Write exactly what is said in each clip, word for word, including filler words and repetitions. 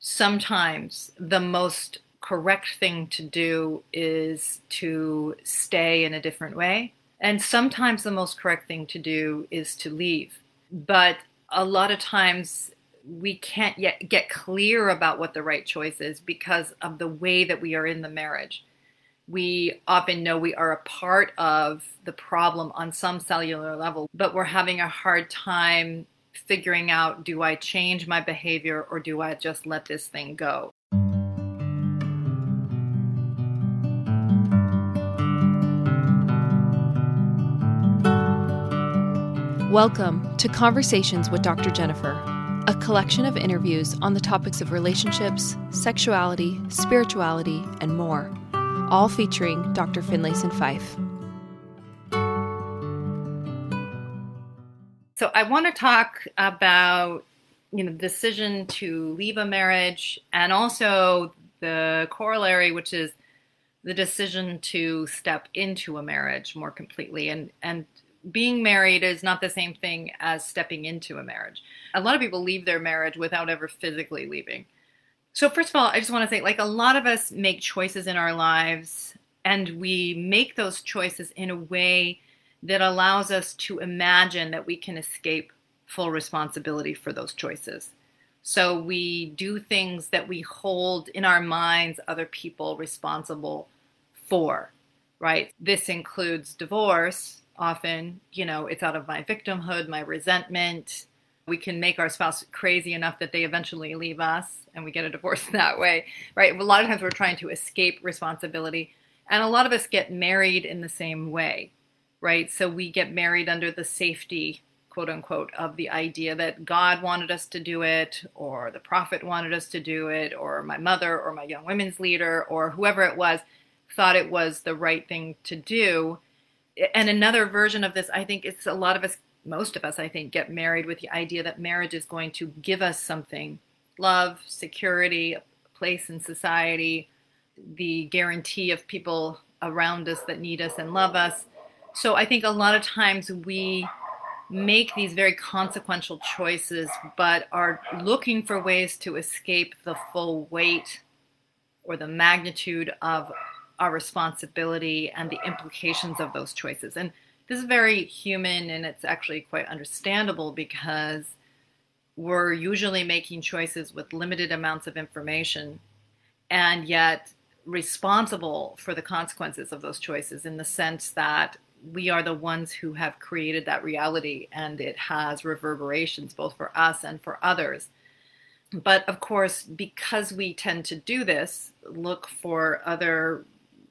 sometimes the most correct thing to do is to stay in a different way. And sometimes the most correct thing to do is to leave. But a lot of times we can't yet get clear about what the right choice is because of the way that we are in the marriage. We often know we are a part of the problem on some cellular level, but we're having a hard time figuring out, do I change my behavior or do I just let this thing go? Welcome to Conversations with Doctor Jennifer, a collection of interviews on the topics of relationships, sexuality, spirituality, and more, all featuring Doctor Finlayson Fife. So I want to talk about, you know, decision to leave a marriage and also the corollary, which is the decision to step into a marriage more completely. And, and being married is not the same thing as stepping into a marriage. A lot of people leave their marriage without ever physically leaving. So first of all, I just want to say, like, a lot of us make choices in our lives, and we make those choices in a way that allows us to imagine that we can escape full responsibility for those choices. So we do things that we hold in our minds other people responsible for, right? This includes divorce. Often, you know, it's out of my victimhood, my resentment. We can make our spouse crazy enough that they eventually leave us and we get a divorce that way, right? A lot of times we're trying to escape responsibility. And a lot of us get married in the same way, right? So we get married under the safety, quote unquote, of the idea that God wanted us to do it, or the prophet wanted us to do it, or my mother or my young women's leader, or whoever it was, thought it was the right thing to do. And another version of this, I think it's a lot of us, most of us, I think, get married with the idea that marriage is going to give us something: love, security, a place in society, the guarantee of people around us that need us and love us. So I think a lot of times we make these very consequential choices, but are looking for ways to escape the full weight or the magnitude of our responsibility and the implications of those choices. And this is very human, and it's actually quite understandable because we're usually making choices with limited amounts of information and yet responsible for the consequences of those choices, in the sense that we are the ones who have created that reality and it has reverberations both for us and for others. But of course, because we tend to do this, look for other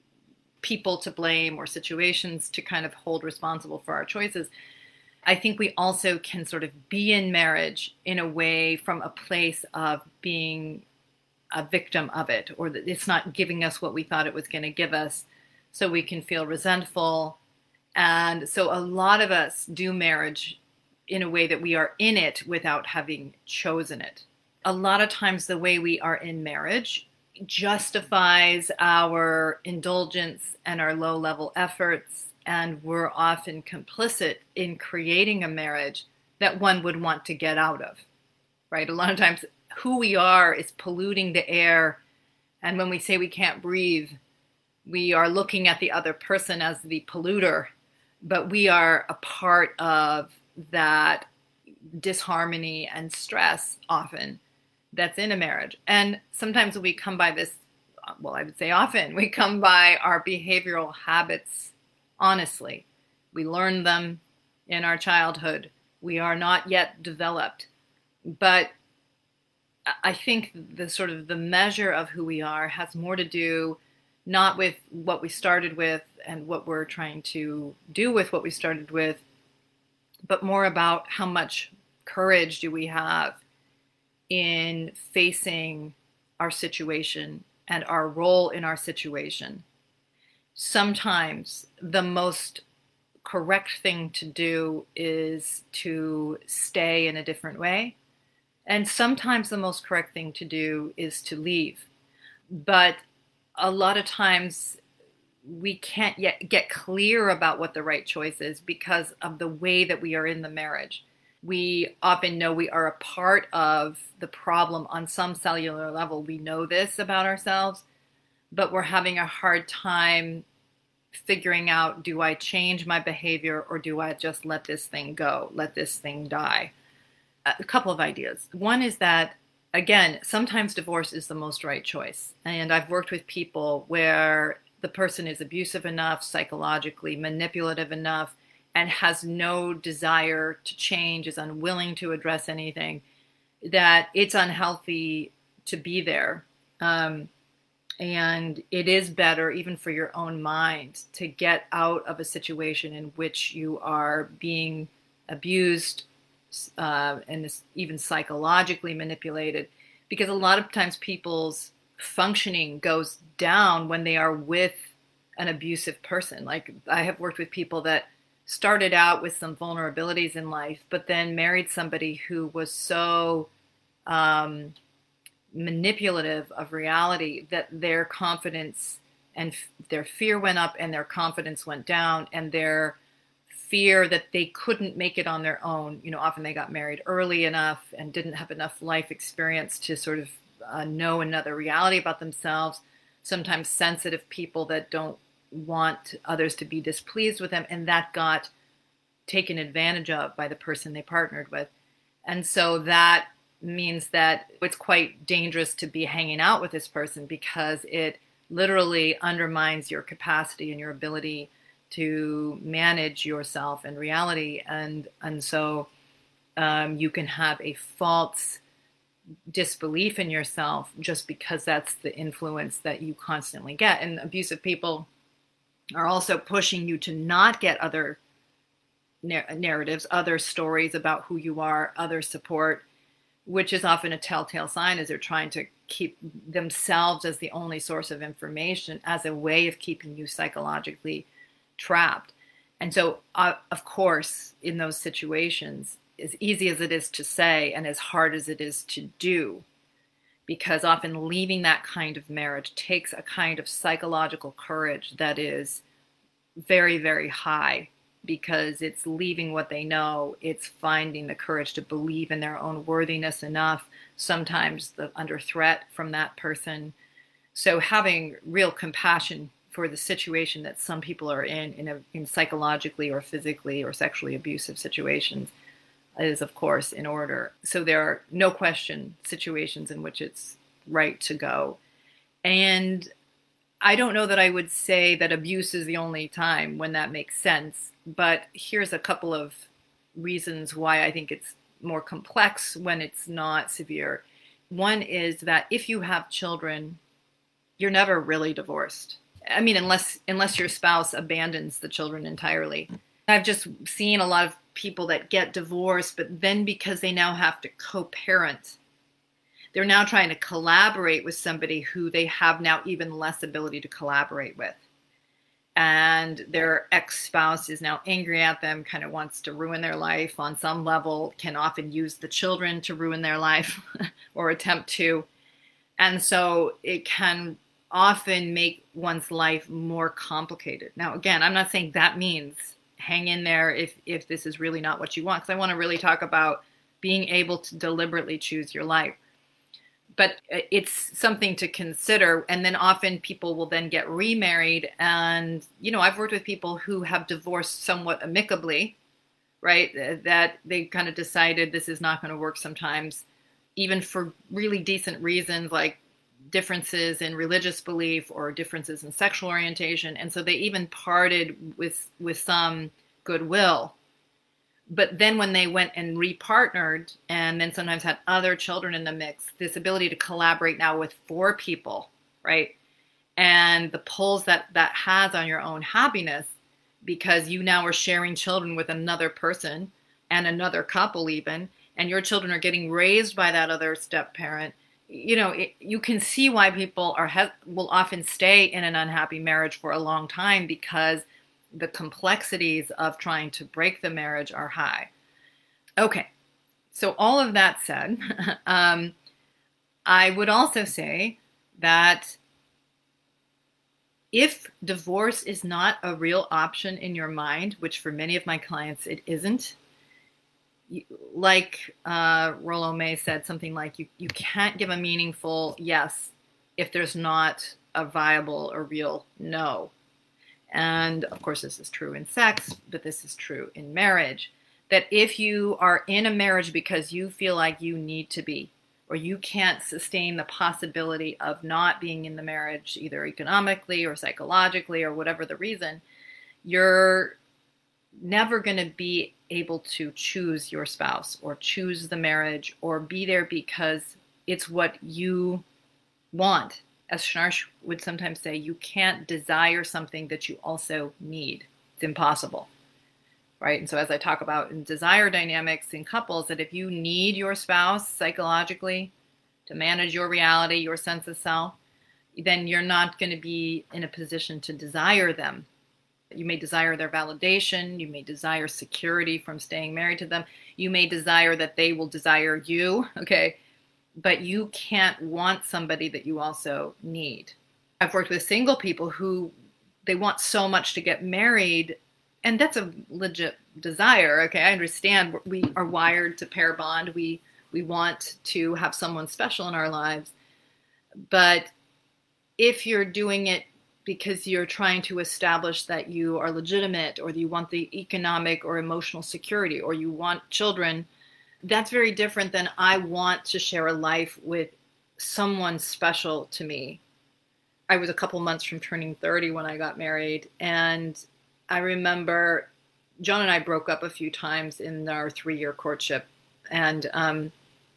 people to blame or situations to kind of hold responsible for our choices, I think we also can sort of be in marriage in a way from a place of being a victim of it, or that it's not giving us what we thought it was going to give us, so we can feel resentful. And so a lot of us do marriage in a way that we are in it without having chosen it. A lot of times the way we are in marriage justifies our indulgence and our low-level efforts, and we're often complicit in creating a marriage that one would want to get out of, right? A lot of times who we are is polluting the air, and when we say we can't breathe, we are looking at the other person as the polluter, but we are a part of that disharmony and stress often that's in a marriage. And sometimes we come by this, well, I would say often, we come by our behavioral habits honestly. We learn them in our childhood. We are not yet developed. But I think the sort of the measure of who we are has more to do not with what we started with and what we're trying to do with what we started with, but more about how much courage do we have in facing our situation and our role in our situation. Sometimes the most correct thing to do is to stay in a different way. And sometimes the most correct thing to do is to leave. But a lot of times we can't yet get clear about what the right choice is because of the way that we are in the marriage. We often know we are a part of the problem on some cellular level. We know this about ourselves, but we're having a hard time figuring out, do I change my behavior or do I just let this thing go, let this thing die? A couple of ideas. One is that, again, sometimes divorce is the most right choice. And I've worked with people where the person is abusive enough, psychologically manipulative enough, and has no desire to change, is unwilling to address anything, that it's unhealthy to be there. Um, and it is better, even for your own mind, to get out of a situation in which you are being abused uh, and even psychologically manipulated. Because a lot of times people's functioning goes down when they are with an abusive person. Like, I have worked with people that started out with some vulnerabilities in life, but then married somebody who was so um, manipulative of reality that their confidence and f- their fear went up and their confidence went down, and their fear that they couldn't make it on their own. You know, often they got married early enough and didn't have enough life experience to sort of uh, know another reality about themselves. Sometimes sensitive people that don't want others to be displeased with them, and that got taken advantage of by the person they partnered with. And so that means that it's quite dangerous to be hanging out with this person, because it literally undermines your capacity and your ability to manage yourself and reality. And and so um, you can have a false disbelief in yourself just because that's the influence that you constantly get. And abusive people are also pushing you to not get other nar- narratives, other stories about who you are, other support, which is often a telltale sign, as they're trying to keep themselves as the only source of information, as a way of keeping you psychologically trapped. And so, uh, of course, in those situations, as easy as it is to say and as hard as it is to do, because often leaving that kind of marriage takes a kind of psychological courage that is very, very high, because it's leaving what they know. It's finding the courage to believe in their own worthiness enough, sometimes the, under threat from that person. So having real compassion for the situation that some people are in, in, a, in psychologically or physically or sexually abusive situations, is, of course, in order. So there are no question situations in which it's right to go. And I don't know that I would say that abuse is the only time when that makes sense, but here's a couple of reasons why I think it's more complex when it's not severe. One is that if you have children, you're never really divorced. I mean, unless unless your spouse abandons the children entirely. I've just seen a lot of people that get divorced, but then because they now have to co-parent, they're now trying to collaborate with somebody who they have now even less ability to collaborate with. And their ex-spouse is now angry at them, kind of wants to ruin their life on some level, can often use the children to ruin their life or attempt to. And so it can often make one's life more complicated. Now, again, I'm not saying that means hang in there if, if this is really not what you want, because I want to really talk about being able to deliberately choose your life. But it's something to consider. And then often people will then get remarried. And, you know, I've worked with people who have divorced somewhat amicably, right? That they kind of decided this is not going to work sometimes, even for really decent reasons, like differences in religious belief or differences in sexual orientation. And so they even parted with, with some goodwill. But then when they went and repartnered and then sometimes had other children in the mix, this ability to collaborate now with four people, right? And the pulls that that has on your own happiness, because you now are sharing children with another person and another couple even, and your children are getting raised by that other step parent. You know, it, you can see why people are will often stay in an unhappy marriage for a long time, because the complexities of trying to break the marriage are high. Okay, so all of that said, um, I would also say that if divorce is not a real option in your mind, which for many of my clients it isn't, like uh, Rollo May said, something like you, you can't give a meaningful yes if there's not a viable or real no. And of course, this is true in sex, but this is true in marriage. That if you are in a marriage because you feel like you need to be, or you can't sustain the possibility of not being in the marriage, either economically or psychologically or whatever the reason, you're never going to be able to choose your spouse or choose the marriage or be there because it's what you want. As Schnarch would sometimes say, you can't desire something that you also need. It's impossible, right? And so as I talk about in desire dynamics in couples, that if you need your spouse psychologically to manage your reality, your sense of self, then you're not going to be in a position to desire them. You may desire their validation. You may desire security from staying married to them. You may desire that they will desire you, okay? But you can't want somebody that you also need. I've worked with single people who they want so much to get married, and that's a legit desire, okay? I understand we are wired to pair bond. We we want to have someone special in our lives. But if you're doing it because you're trying to establish that you are legitimate, or you want the economic or emotional security, or you want children, that's very different than I want to share a life with someone special to me. I was a couple months from turning thirty when I got married, and I remember John and I broke up a few times in our three-year courtship, and um,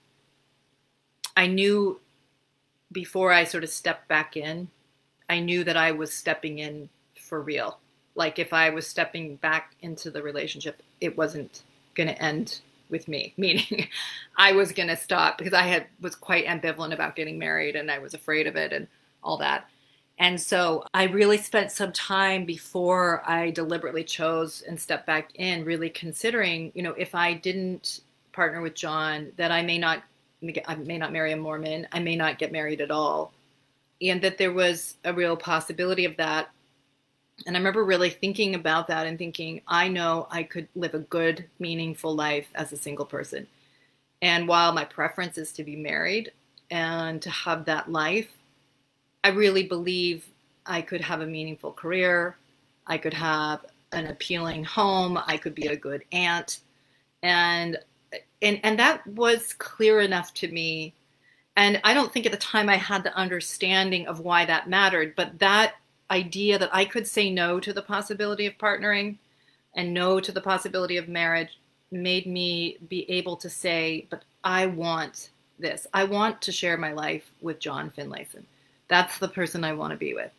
I knew before I sort of stepped back in, I knew that I was stepping in for real. Like if I was stepping back into the relationship, it wasn't going to end with me, meaning I was going to stop because I had was quite ambivalent about getting married and I was afraid of it and all that. And so I really spent some time before I deliberately chose and stepped back in, really considering, you know, if I didn't partner with John, that I may not, I may not marry a Mormon, I may not get married at all. And that there was a real possibility of that. And I remember really thinking about that and thinking, I know I could live a good, meaningful life as a single person. And while my preference is to be married and to have that life, I really believe I could have a meaningful career. I could have an appealing home. I could be a good aunt. And and, and that was clear enough to me. And I don't think at the time I had the understanding of why that mattered, but that idea that I could say no to the possibility of partnering and no to the possibility of marriage made me be able to say, but I want this. I want to share my life with John Finlayson. That's the person I want to be with.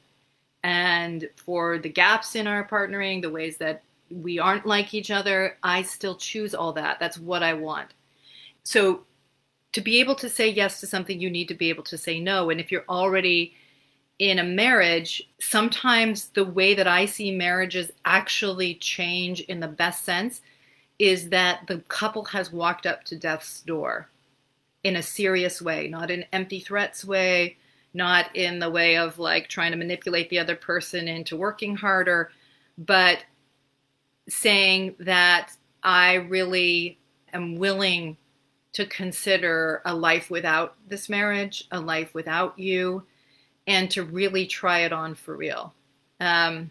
And for the gaps in our partnering, the ways that we aren't like each other, I still choose all that. That's what I want. So to be able to say yes to something, you need to be able to say no. And if you're already in a marriage, sometimes the way that I see marriages actually change in the best sense is that the couple has walked up to death's door in a serious way, not in empty threats way, not in the way of like trying to manipulate the other person into working harder, but saying that I really am willing to consider a life without this marriage, a life without you, and to really try it on for real. Um,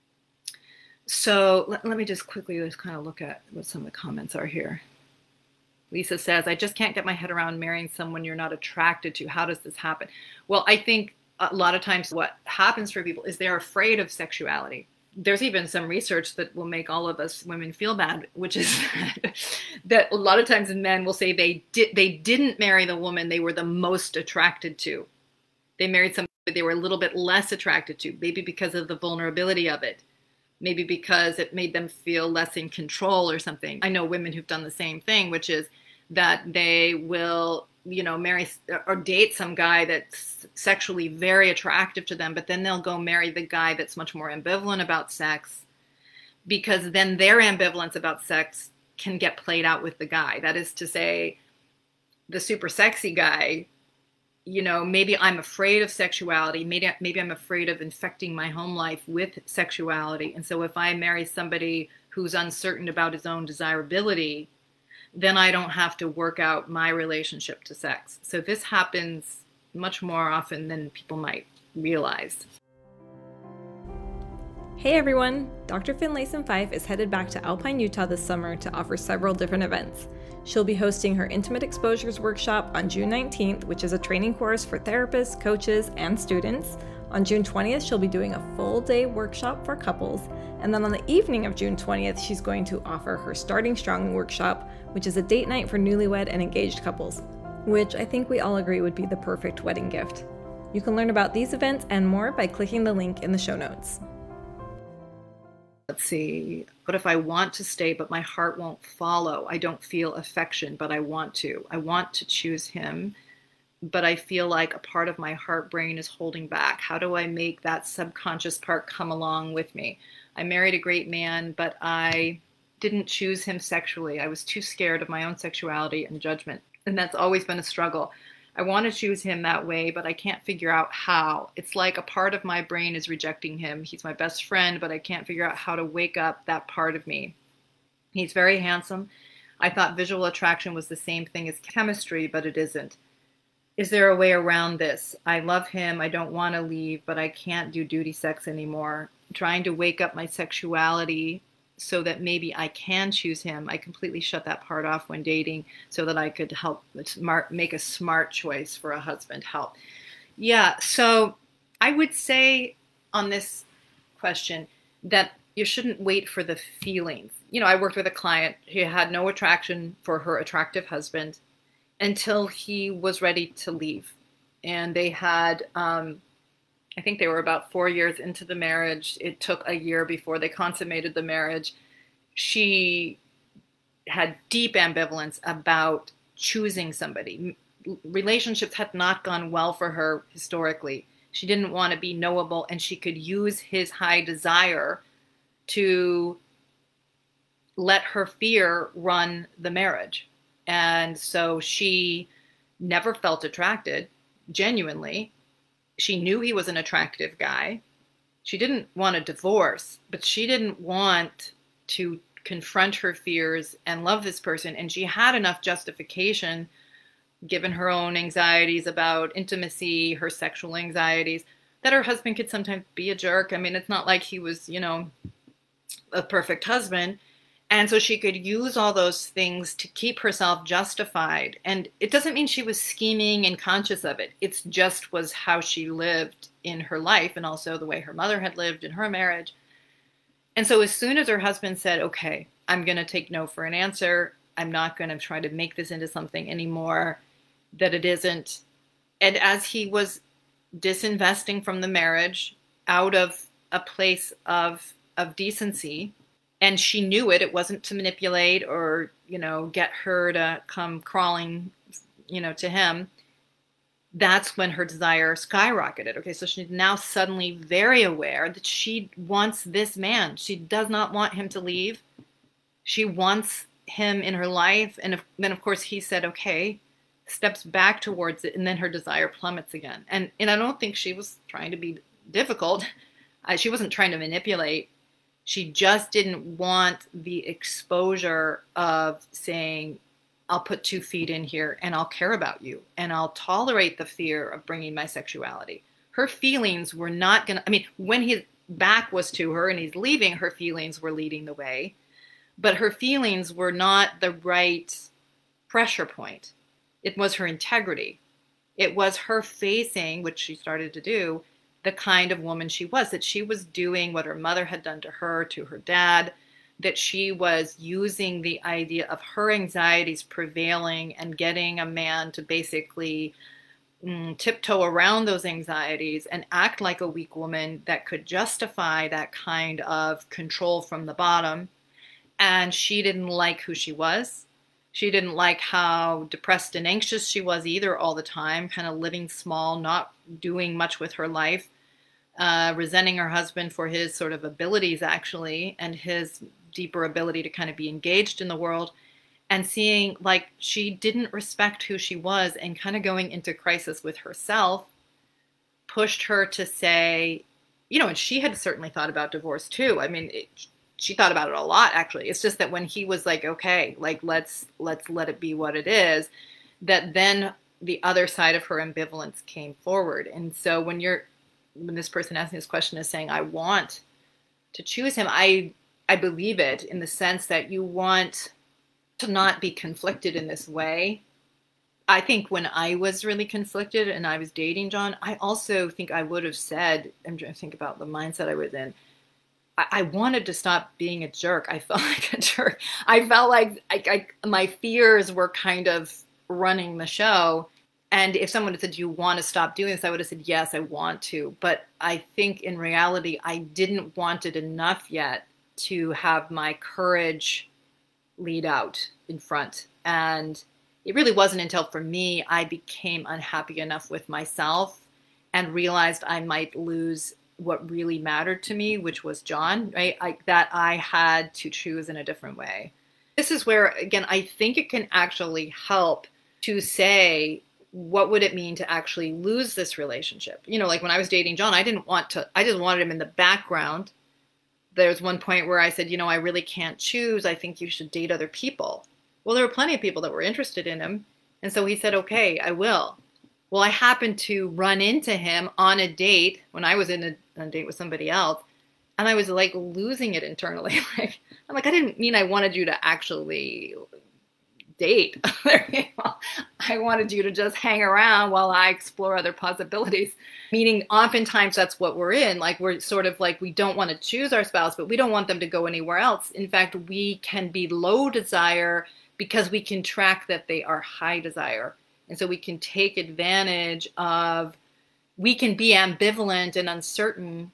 so let, let me just quickly just kind of look at what some of the comments are here. Lisa says, I just can't get my head around marrying someone you're not attracted to. How does this happen? Well, I think a lot of times what happens for people is they're afraid of sexuality. There's even some research that will make all of us women feel bad, which is that a lot of times men will say they did they didn't marry the woman they were the most attracted to. They married somebody they were a little bit less attracted to, maybe because of the vulnerability of it, maybe because it made them feel less in control or something. I know women who've done the same thing, which is that they will, you know, marry or date some guy that's sexually very attractive to them, but then they'll go marry the guy that's much more ambivalent about sex, because then their ambivalence about sex can get played out with the guy. That is to say, the super sexy guy, you know, maybe I'm afraid of sexuality. Maybe, maybe I'm afraid of infecting my home life with sexuality. And so if I marry somebody who's uncertain about his own desirability, then I don't have to work out my relationship to sex. So this happens much more often than people might realize. Hey everyone! Doctor Finlayson Fife is headed back to Alpine, Utah this summer to offer several different events. She'll be hosting her Intimate Exposures workshop on June nineteenth, which is a training course for therapists, coaches, and students. On June twentieth, she'll be doing a full day workshop for couples. And then on the evening of June twentieth, she's going to offer her Starting Strong workshop, which is a date night for newlywed and engaged couples, which I think we all agree would be the perfect wedding gift. You can learn about these events and more by clicking the link in the show notes. Let's see, what if I want to stay, but my heart won't follow? I don't feel affection, but I want to. I want to choose him, but I feel like a part of my heart brain is holding back. How do I make that subconscious part come along with me? I married a great man, but I didn't choose him sexually. I was too scared of my own sexuality and judgment, and that's always been a struggle. I want to choose him that way, but I can't figure out how. It's like a part of my brain is rejecting him. He's my best friend, but I can't figure out how to wake up that part of me. He's very handsome. I thought visual attraction was the same thing as chemistry, but it isn't. Is there a way around this? I love him. I don't want to leave, but I can't do duty sex anymore. I'm trying to wake up my sexuality so that maybe I can choose him. I completely shut that part off when dating so that I could help smart, make a smart choice for a husband. Help. Yeah, so I would say on this question that you shouldn't wait for the feelings. You know, I worked with a client who had no attraction for her attractive husband until he was ready to leave. And they had, um, I think they were about four years into the marriage. It took a year before they consummated the marriage. She had deep ambivalence about choosing somebody. Relationships had not gone well for her historically. She didn't want to be knowable, and she could use his high desire to let her fear run the marriage. And so she never felt attracted, genuinely. She knew he was an attractive guy. She didn't want a divorce, but she didn't want to confront her fears and love this person. And she had enough justification, given her own anxieties about intimacy, her sexual anxieties, that her husband could sometimes be a jerk. I mean, it's not like he was, you know, a perfect husband. And so she could use all those things to keep herself justified. And it doesn't mean she was scheming and conscious of it. It just was how she lived in her life, and also the way her mother had lived in her marriage. And so as soon as her husband said, okay, I'm going to take no for an answer, I'm not going to try to make this into something anymore that it isn't. And as he was disinvesting from the marriage out of a place of, of decency, and she knew it, it wasn't to manipulate or, you know, get her to come crawling, you know, to him. That's when her desire skyrocketed. Okay, so she's now suddenly very aware that she wants this man. She does not want him to leave. She wants him in her life. And if, then, of course, he said, okay, steps back towards it, and then her desire plummets again. And, and I don't think she was trying to be difficult. Uh, she wasn't trying to manipulate. She just didn't want the exposure of saying, I'll put two feet in here and I'll care about you and I'll tolerate the fear of bringing my sexuality. Her feelings were not going to, I mean, when his back was to her and he's leaving, her feelings were leading the way, but her feelings were not the right pressure point. It was her integrity. It was her facing, which she started to do, the kind of woman she was, that she was doing what her mother had done to her, to her dad, that she was using the idea of her anxieties prevailing and getting a man to basically mm, tiptoe around those anxieties and act like a weak woman that could justify that kind of control from the bottom. And she didn't like who she was. She didn't like how depressed and anxious she was either all the time, kind of living small, not doing much with her life, uh, resenting her husband for his sort of abilities, actually, and his deeper ability to kind of be engaged in the world, and seeing like she didn't respect who she was and kind of going into crisis with herself, pushed her to say, you know, and she had certainly thought about divorce too. I mean, it, she thought about it a lot, actually. It's just that when he was like, okay, like, let's, let's let it be what it is, that then the other side of her ambivalence came forward. And so when you're, when this person asking this question is saying, I want to choose him, I, I believe it in the sense that you want to not be conflicted in this way. I think when I was really conflicted and I was dating John, I also think I would have said, I'm trying to think about the mindset I was in, I wanted to stop being a jerk. I felt like a jerk. I felt like I, I, my fears were kind of running the show. And if someone had said, do you want to stop doing this? I would have said, yes, I want to. But I think in reality, I didn't want it enough yet to have my courage lead out in front. And it really wasn't until, for me, I became unhappy enough with myself and realized I might lose what really mattered to me, which was John, right? I, that I had to choose in a different way. This is where, again, I think it can actually help to say, what would it mean to actually lose this relationship? You know, like when I was dating John, I didn't want to, I just wanted him in the background. There's one point where I said, you know, I really can't choose. I think you should date other people. Well, there were plenty of people that were interested in him. And so he said, okay, I will. Well, I happened to run into him on a date when I was in a, on a date with somebody else. And I was like losing it internally. Like, I'm like, I didn't mean I wanted you to actually date other people. I wanted you to just hang around while I explore other possibilities. Meaning oftentimes that's what we're in. Like we're sort of like, we don't want to choose our spouse, but we don't want them to go anywhere else. In fact, we can be low desire because we can track that they are high desire. And so we can take advantage of, we can be ambivalent and uncertain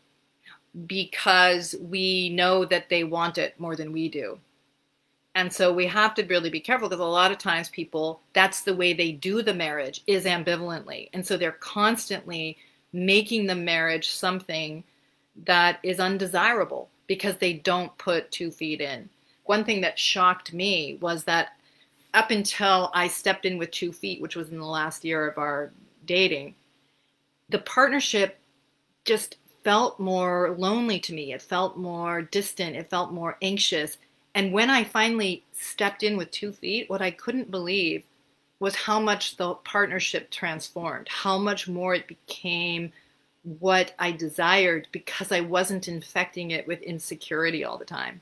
because we know that they want it more than we do. And so we have to really be careful because a lot of times people, that's the way they do the marriage, is ambivalently. And so they're constantly making the marriage something that is undesirable because they don't put two feet in. One thing that shocked me was that up until I stepped in with two feet, which was in the last year of our dating, the partnership just felt more lonely to me. It felt more distant. It felt more anxious. And when I finally stepped in with two feet, what I couldn't believe was how much the partnership transformed, how much more it became what I desired because I wasn't infecting it with insecurity all the time.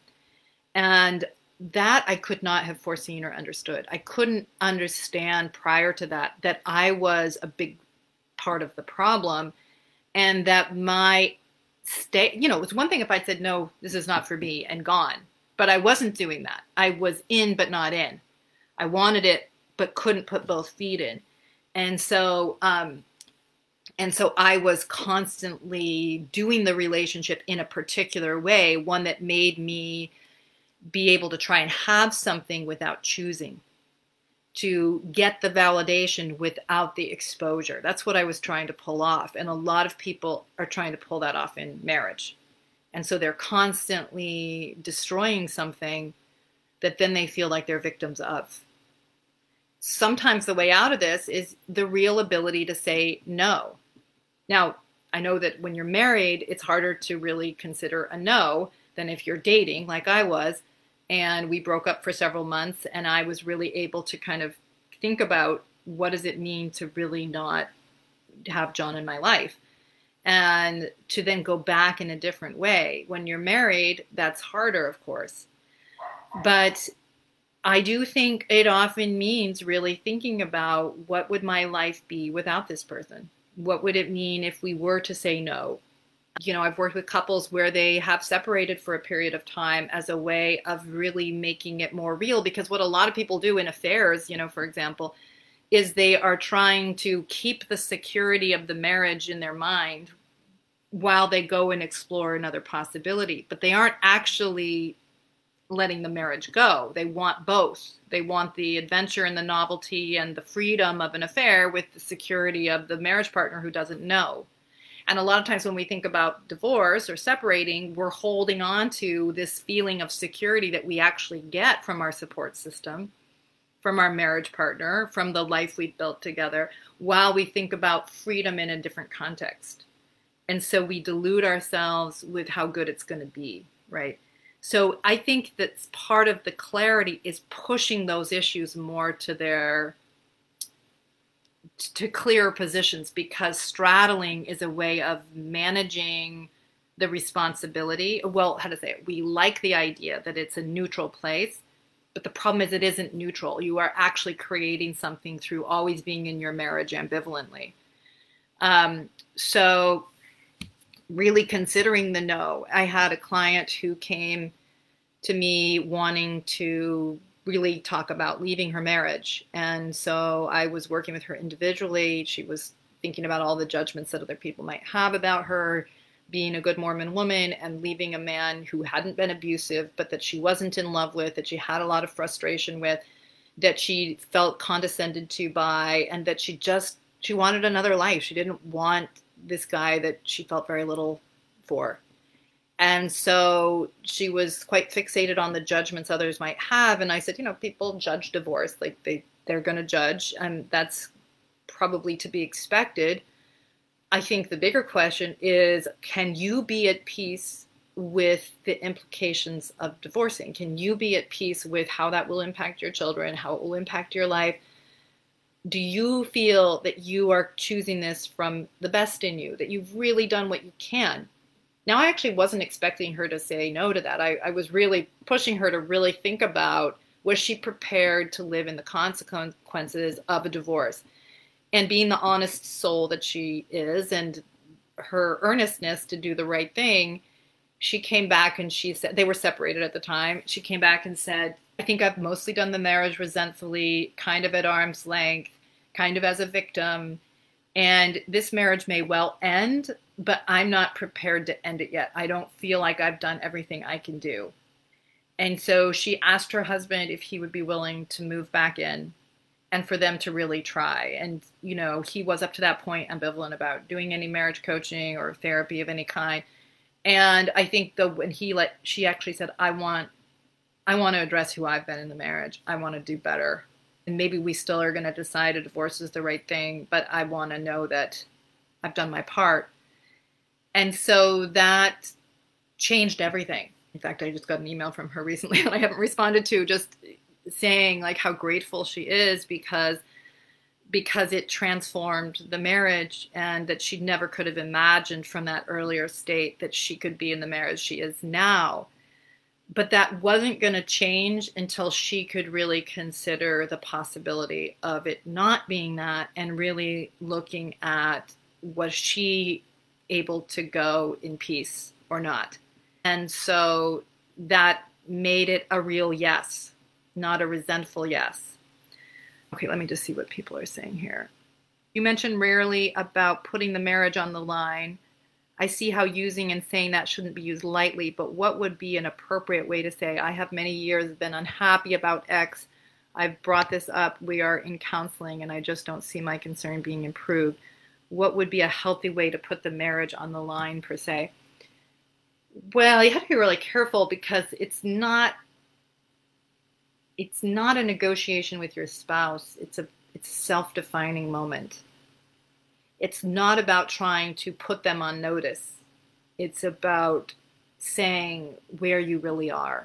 And that I could not have foreseen or understood. I couldn't understand prior to that, that I was a big part of the problem and that my state, you know, it was one thing if I said, no, this is not for me and gone, but I wasn't doing that. I was in, but not in. I wanted it, but couldn't put both feet in. And so, um, and so I was constantly doing the relationship in a particular way, one that made me be able to try and have something without choosing, to get the validation without the exposure. That's what I was trying to pull off. And a lot of people are trying to pull that off in marriage. And so they're constantly destroying something that then they feel like they're victims of. Sometimes the way out of this is the real ability to say no. Now, I know that when you're married, it's harder to really consider a no than if you're dating like I was. And we broke up for several months and I was really able to kind of think about what does it mean to really not have John in my life and to then go back in a different way. When you're married, that's harder, of course. But I do think it often means really thinking about what would my life be without this person? What would it mean if we were to say no? You know, I've worked with couples where they have separated for a period of time as a way of really making it more real. Because what a lot of people do in affairs, you know, for example, is they are trying to keep the security of the marriage in their mind while they go and explore another possibility. But they aren't actually letting the marriage go. They want both. They want the adventure and the novelty and the freedom of an affair with the security of the marriage partner who doesn't know. And a lot of times when we think about divorce or separating, we're holding on to this feeling of security that we actually get from our support system, from our marriage partner, from the life we've built together, while we think about freedom in a different context. And so we delude ourselves with how good it's going to be, right? So I think that's part of the clarity is pushing those issues more to their to clearer positions, because straddling is a way of managing the responsibility. Well, how to say it? We like the idea that it's a neutral place, but the problem is it isn't neutral. You are actually creating something through always being in your marriage ambivalently. Um, so really considering the no. I had a client who came to me wanting to really talk about leaving her marriage. And so I was working with her individually. She was thinking about all the judgments that other people might have about her being a good Mormon woman and leaving a man who hadn't been abusive, but that she wasn't in love with, that she had a lot of frustration with, that she felt condescended to by, and that she just, she wanted another life. She didn't want this guy that she felt very little for. And so she was quite fixated on the judgments others might have. And I said, you know, people judge divorce, like they, they're going to judge, and that's probably to be expected. I think the bigger question is, can you be at peace with the implications of divorcing? Can you be at peace with how that will impact your children, how it will impact your life? Do you feel that you are choosing this from the best in you, that you've really done what you can? Now, I actually wasn't expecting her to say no to that. I, I was really pushing her to really think about, was she prepared to live in the consequences of a divorce? And being the honest soul that she is, and her earnestness to do the right thing, she came back and she said, they were separated at the time. She came back and said, I think I've mostly done the marriage resentfully, kind of at arm's length, kind of as a victim. And this marriage may well end, but I'm not prepared to end it yet. I don't feel like I've done everything I can do. And so she asked her husband if he would be willing to move back in and for them to really try. And, you know, he was up to that point ambivalent about doing any marriage coaching or therapy of any kind. And I think the when he let, she actually said, I want, I want to address who I've been in the marriage. I want to do better. And maybe we still are going to decide a divorce is the right thing, but I want to know that I've done my part. And so that changed everything. In fact, I just got an email from her recently that I haven't responded to, just saying like how grateful she is because because it transformed the marriage, and that she never could have imagined from that earlier state that she could be in the marriage she is now. But that wasn't going to change until she could really consider the possibility of it not being that, and really looking at, was she able to go in peace or not? And so that made it a real yes, not a resentful yes. Okay, let me just see what people are saying here. You mentioned rarely about putting the marriage on the line. I see how using and saying that shouldn't be used lightly, but what would be an appropriate way to say, I have many years been unhappy about X. I've brought this up. We are in counseling, and I just don't see my concern being improved. What would be a healthy way to put the marriage on the line, per se? Well, you have to be really careful, because it's not it's not a negotiation with your spouse. It's a it's a self-defining moment. It's not about trying to put them on notice. It's about saying where you really are.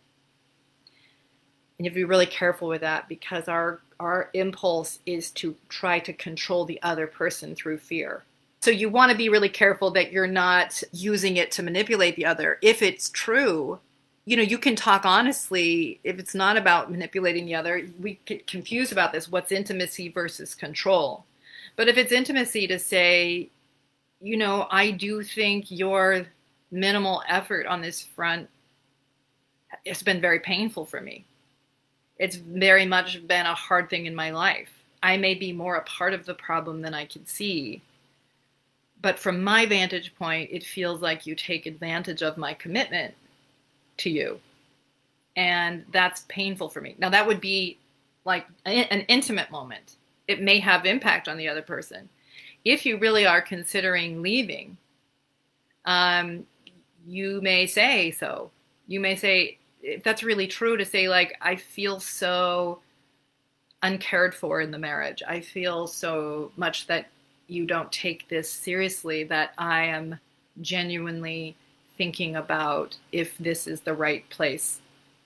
And you have to be really careful with that, because our our impulse is to try to control the other person through fear. So you want to be really careful that you're not using it to manipulate the other. If it's true, you know, you can talk honestly. If it's not about manipulating the other, we get confused about this. What's intimacy versus control? But if it's intimacy, to say, you know, I do think your minimal effort on this front has been very painful for me. It's very much been a hard thing in my life. I may be more a part of the problem than I can see. But from my vantage point, it feels like you take advantage of my commitment to you. And that's painful for me. Now, that would be like an intimate moment. It may have impact on the other person. If you really are considering leaving, um, you may say so. You may say, if that's really true, to say, like, I feel so uncared for in the marriage. I feel so much that you don't take this seriously, that I am genuinely thinking about if this is the right place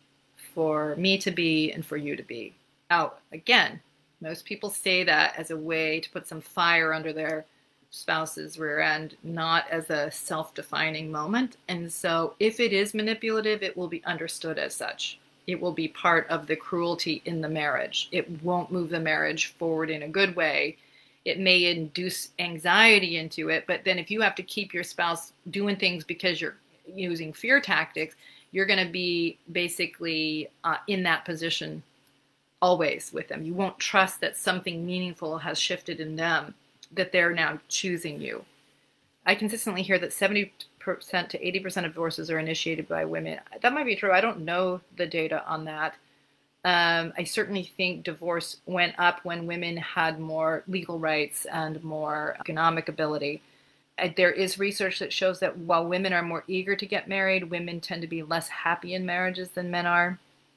for me to be and for you to be. Now, again, most people say that as a way to put some fire under their spouse's rear end, not as a self-defining moment. And so if it is manipulative, it will be understood as such. It will be part of the cruelty in the marriage. It won't move the marriage forward in a good way. It may induce anxiety into it, but then if you have to keep your spouse doing things because you're using fear tactics, you're going to be basically uh, in that position always with them. You won't trust that something meaningful has shifted in them, that they're now choosing you. I consistently hear that seventy percent to eighty percent of divorces are initiated by women. That might be true. I don't know the data on that. Um, I certainly think divorce went up when women had more legal rights and more economic ability. Uh, there is research that shows that while women are more eager to get married, women tend to be less happy in marriages than men are.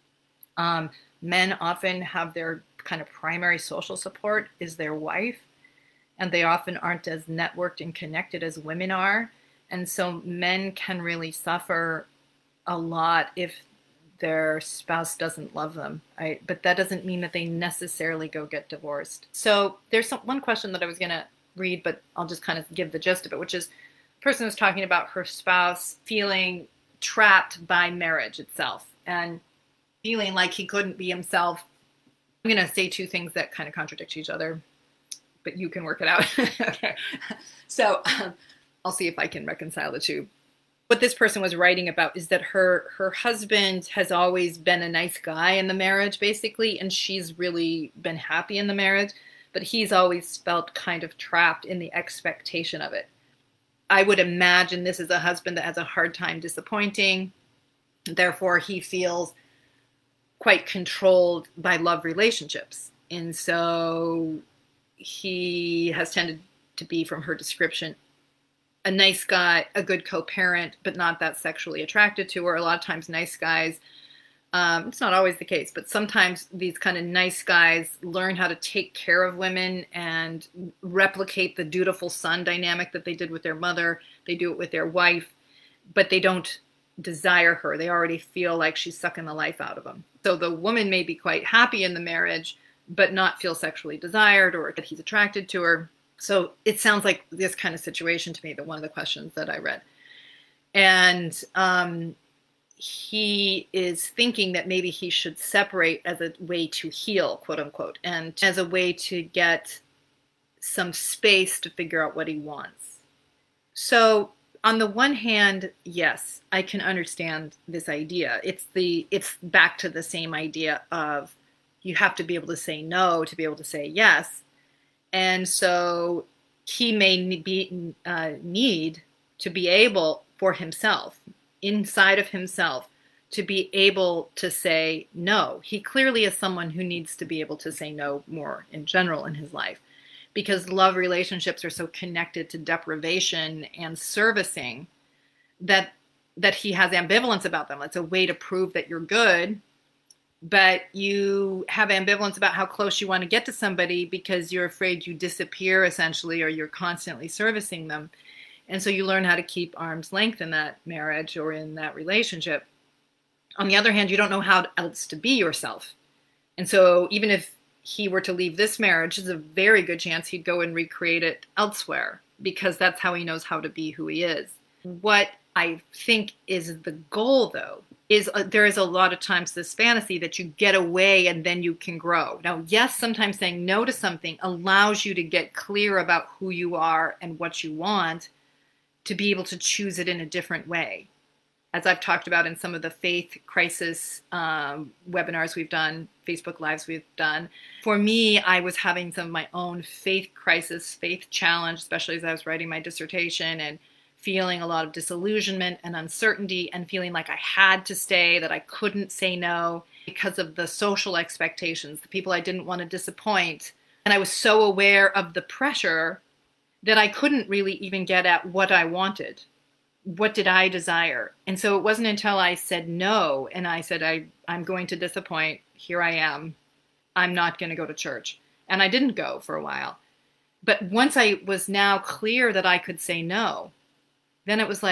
Um, men often have their kind of primary social support is their wife, and they often aren't as networked and connected as women are. And so men can really suffer a lot if their spouse doesn't love them. Right? But that doesn't mean that they necessarily go get divorced. So there's some, one question that I was going to read, but I'll just kind of give the gist of it, which is the person was talking about her spouse feeling trapped by marriage itself and feeling like he couldn't be himself. I'm going to say two things that kind of contradict each other, but you can work it out. Okay. So um, I'll see if I can reconcile the two. What this person was writing about is that her her husband has always been a nice guy in the marriage, basically, and she's really been happy in the marriage, but he's always felt kind of trapped in the expectation of it. I would imagine this is a husband that has a hard time disappointing. Therefore, he feels quite controlled by love relationships. And so he has tended to be, from her description, a nice guy, a good co-parent, but not that sexually attracted to her. A lot of times nice guys, um, it's not always the case, but sometimes these kind of nice guys learn how to take care of women and replicate the dutiful son dynamic that they did with their mother. They do it with their wife, but they don't desire her. They already feel like she's sucking the life out of them. So the woman may be quite happy in the marriage, but not feel sexually desired or that he's attracted to her. So it sounds like this kind of situation to me, that one of the questions that I read. And um, he is thinking that maybe he should separate as a way to heal, quote unquote, and as a way to get some space to figure out what he wants. So on the one hand, yes, I can understand this idea. It's the it's back to the same idea of you have to be able to say no to be able to say yes. And so he may be, uh, need to be able for himself, inside of himself, to be able to say no. He clearly is someone who needs to be able to say no more in general in his life, because love relationships are so connected to deprivation and servicing that that he has ambivalence about them. It's a way to prove that you're good, but you have ambivalence about how close you want to get to somebody because you're afraid you disappear, essentially, or you're constantly servicing them. And so you learn how to keep arm's length in that marriage or in that relationship. On the other hand, you don't know how else to be yourself. And so even if he were to leave this marriage, there's a very good chance he'd go and recreate it elsewhere, because that's how he knows how to be who he is. What I think is the goal, though, is uh, there is a lot of times this fantasy that you get away and then you can grow. Now, yes, sometimes saying no to something allows you to get clear about who you are and what you want, to be able to choose it in a different way. As I've talked about in some of the faith crisis um, webinars we've done, Facebook Lives we've done, for me, I was having some of my own faith crisis, faith challenge, especially as I was writing my dissertation and feeling a lot of disillusionment and uncertainty and feeling like I had to stay, that I couldn't say no because of the social expectations, the people I didn't want to disappoint. And I was so aware of the pressure that I couldn't really even get at what I wanted. What did I desire? And so it wasn't until I said no, and I said, I, I'm going to disappoint. Here I am. I'm not going to go to church. And I didn't go for a while. But once I was now clear that I could say no, then it was like,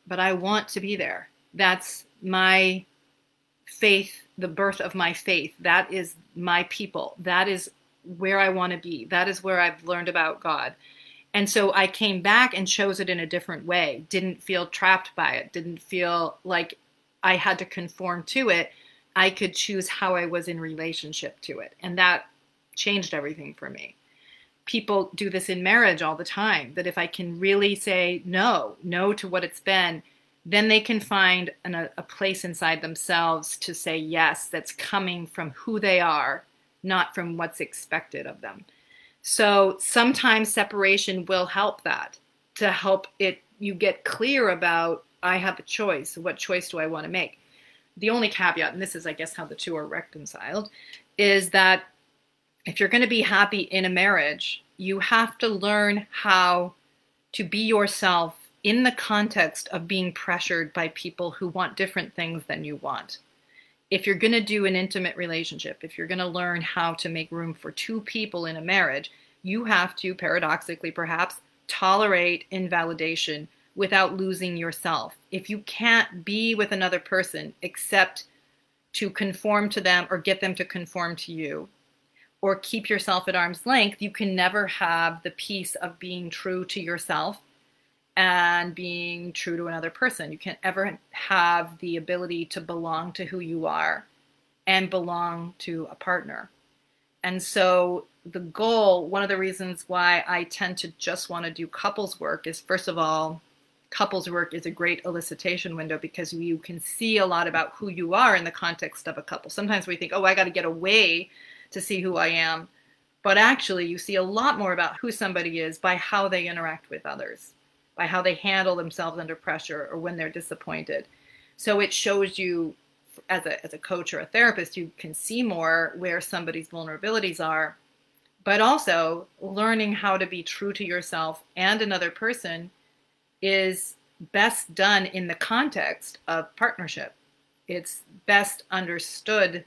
but I want to be there. That's my faith, the birth of my faith. That is my people. That is where I want to be. That is where I've learned about God. And so I came back and chose it in a different way. Didn't feel trapped by it. Didn't feel like I had to conform to it. I could choose how I was in relationship to it. And that changed everything for me. People do this in marriage all the time, that if I can really say no, no to what it's been, then they can find an, a, a place inside themselves to say yes, that's coming from who they are, not from what's expected of them. So sometimes separation will help that, to help it, you get clear about, I have a choice. What choice do I want to make? The only caveat, and this is, I guess, how the two are reconciled, is that if you're going to be happy in a marriage, you have to learn how to be yourself in the context of being pressured by people who want different things than you want. If you're going to do an intimate relationship, if you're going to learn how to make room for two people in a marriage, you have to, paradoxically perhaps, tolerate invalidation without losing yourself. If you can't be with another person except to conform to them or get them to conform to you, or keep yourself at arm's length, you can never have the peace of being true to yourself and being true to another person. You can't ever have the ability to belong to who you are and belong to a partner. And so the goal, one of the reasons why I tend to just want to do couples work is, first of all, couples work is a great elicitation window because you can see a lot about who you are in the context of a couple. Sometimes we think, oh, I got to get away to see who I am. But actually, you see a lot more about who somebody is by how they interact with others, by how they handle themselves under pressure or when they're disappointed. So it shows you, as a, as a coach or a therapist, you can see more where somebody's vulnerabilities are, but also learning how to be true to yourself and another person is best done in the context of partnership. It's best understood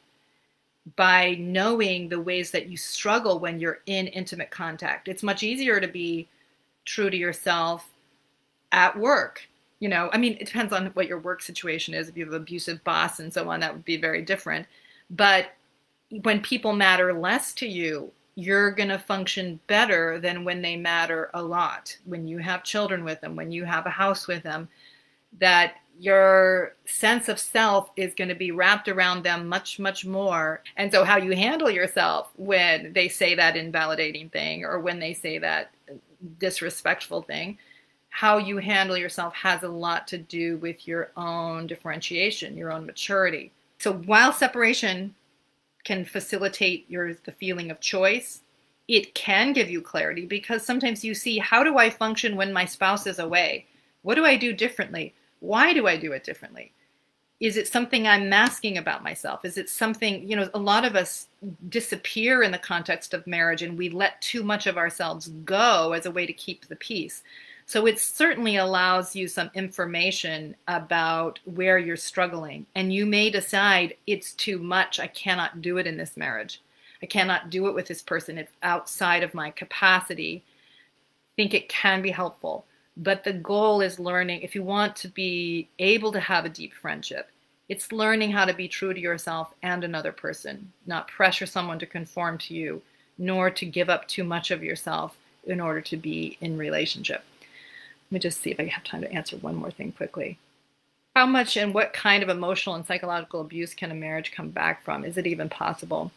by knowing the ways that you struggle when you're in intimate contact. It's much easier to be true to yourself at work. You know, I mean, it depends on what your work situation is. If you have an abusive boss and so on, that would be very different. But when people matter less to you, you're going to function better than when they matter a lot. When you have children with them, when you have a house with them, that your sense of self is going to be wrapped around them much, much more. And so how you handle yourself when they say that invalidating thing or when they say that disrespectful thing, how you handle yourself has a lot to do with your own differentiation, your own maturity. So while separation can facilitate your the feeling of choice, it can give you clarity because sometimes you see, how do I function when my spouse is away? What do I do differently? Why do I do it differently? Is it something I'm masking about myself? Is it something, you know, a lot of us disappear in the context of marriage and we let too much of ourselves go as a way to keep the peace. So it certainly allows you some information about where you're struggling. And you may decide it's too much. I cannot do it in this marriage. I cannot do it with this person. It's outside of my capacity. I think it can be helpful. But the goal is learning, if you want to be able to have a deep friendship, it's learning how to be true to yourself and another person, not pressure someone to conform to you, nor to give up too much of yourself in order to be in relationship. Let me just see if I have time to answer one more thing quickly. How much and what kind of emotional and psychological abuse can a marriage come back from? Is it even possible?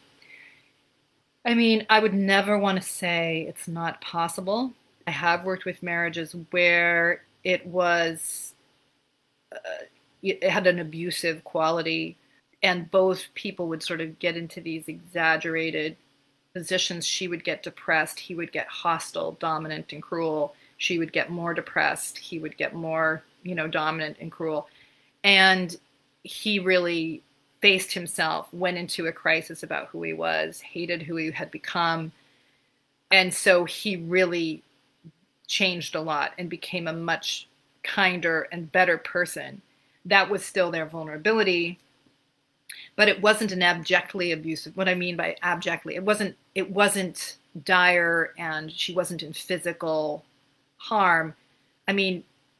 I mean, I would never want to say it's not possible. I have worked with marriages where it was, uh, it had an abusive quality, and both people would sort of get into these exaggerated positions. She would get depressed. He would get hostile, dominant, and cruel. She would get more depressed. He would get more, you know, dominant and cruel. And he really faced himself, went into a crisis about who he was, hated who he had become. And so he really changed a lot and became a much kinder and better person. That was still their vulnerability, but it wasn't an abjectly abusive. What I mean by abjectly, it wasn't, it wasn't dire, and she wasn't in physical harm. I mean,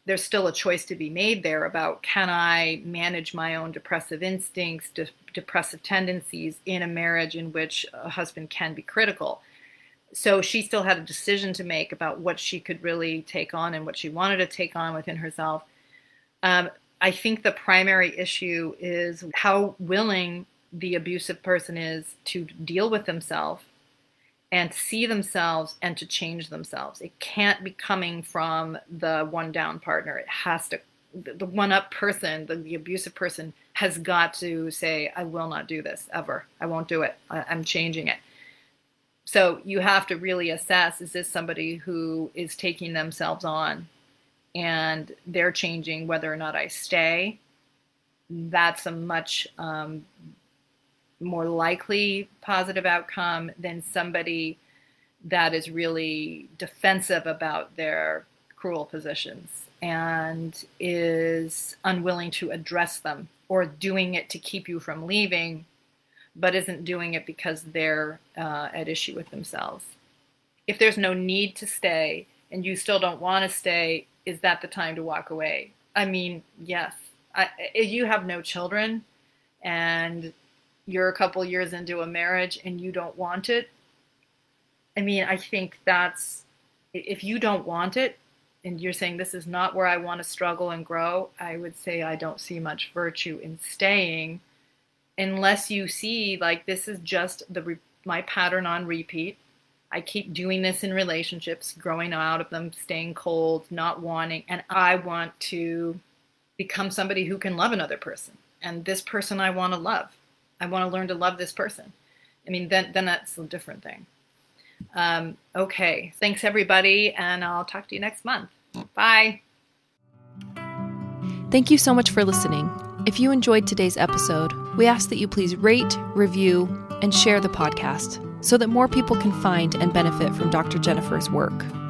there's still a choice to be made there about, can I manage my own depressive instincts, de- depressive tendencies in a marriage in which a husband can be critical? So she still had a decision to make about what she could really take on and what she wanted to take on within herself. Um, I think the primary issue is how willing the abusive person is to deal with themselves and to see themselves and to change themselves. It can't be coming from the one down partner. It has to, the one up person, the, the abusive person has got to say, I will not do this ever. I won't do it. I, I'm changing it. So you have to really assess, is this somebody who is taking themselves on and they're changing whether or not I stay? That's a much um, more likely positive outcome than somebody that is really defensive about their cruel positions and is unwilling to address them, or doing it to keep you from leaving, but isn't doing it because they're uh, at issue with themselves. If there's no need to stay and you still don't want to stay, is that the time to walk away? I mean, yes. I, if you have no children and you're a couple years into a marriage and you don't want it, I mean, I think that's, if you don't want it and you're saying this is not where I want to struggle and grow, I would say I don't see much virtue in staying unless you see like this is just the re- my pattern on repeat. I keep doing this in relationships, growing out of them, staying cold, not wanting, and I want to become somebody who can love another person. And this person I want to love. I want to learn to love this person. I mean, then then that's a different thing. Um, okay. Thanks, everybody. And I'll talk to you next month. Bye. Thank you so much for listening. If you enjoyed today's episode, we ask that you please rate, review, and share the podcast so that more people can find and benefit from Doctor Jennifer's work.